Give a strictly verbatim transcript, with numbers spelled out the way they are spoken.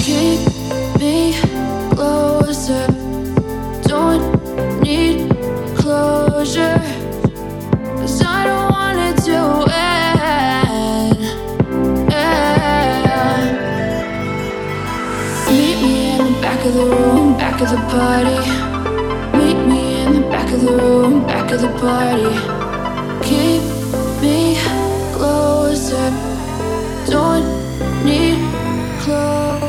Keep me closer. Don't need closure. 'Cause I don't want it to end. Yeah. Meet me in the back of the room, back of the party. Meet me in the back of the room, back of the party. Keep me closer. Don't need clothes.